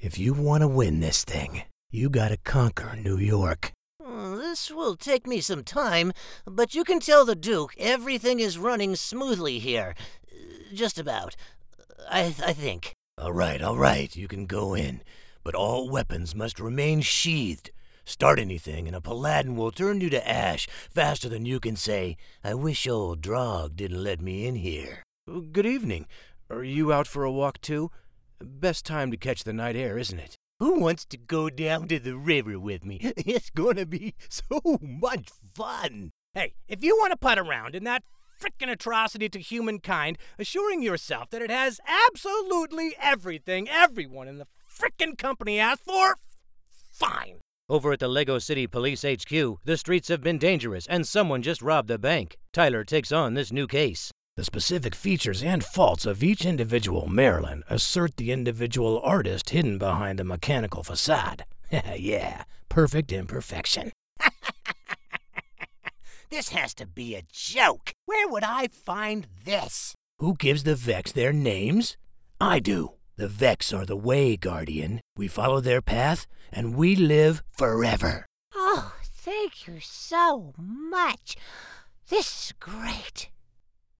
if you want to win this thing, you gotta conquer New York. This will take me some time, but you can tell the Duke everything is running smoothly here. Just about. I think. All right, you can go in, but all weapons must remain sheathed. Start anything, and a Paladin will turn you to ash faster than you can say, "I wish old Drog didn't let me in here." Good evening. Are you out for a walk too? Best time to catch the night air, isn't it? Who wants to go down to the river with me? It's gonna be so much fun. Hey, if you want to putt around in that frickin' atrocity to humankind, assuring yourself that it has absolutely everything everyone in the frickin' company asked for, fine. Over at the Lego City Police HQ, the streets have been dangerous and someone just robbed a bank. Tyler takes on this new case. The specific features and faults of each individual Marilyn assert the individual artist hidden behind the mechanical facade. Yeah, perfect imperfection. This has to be a joke. Where would I find this? Who gives the Vex their names? I do. The Vex are the way, Guardian. We follow their path, and we live forever. Oh, thank you so much. This is great.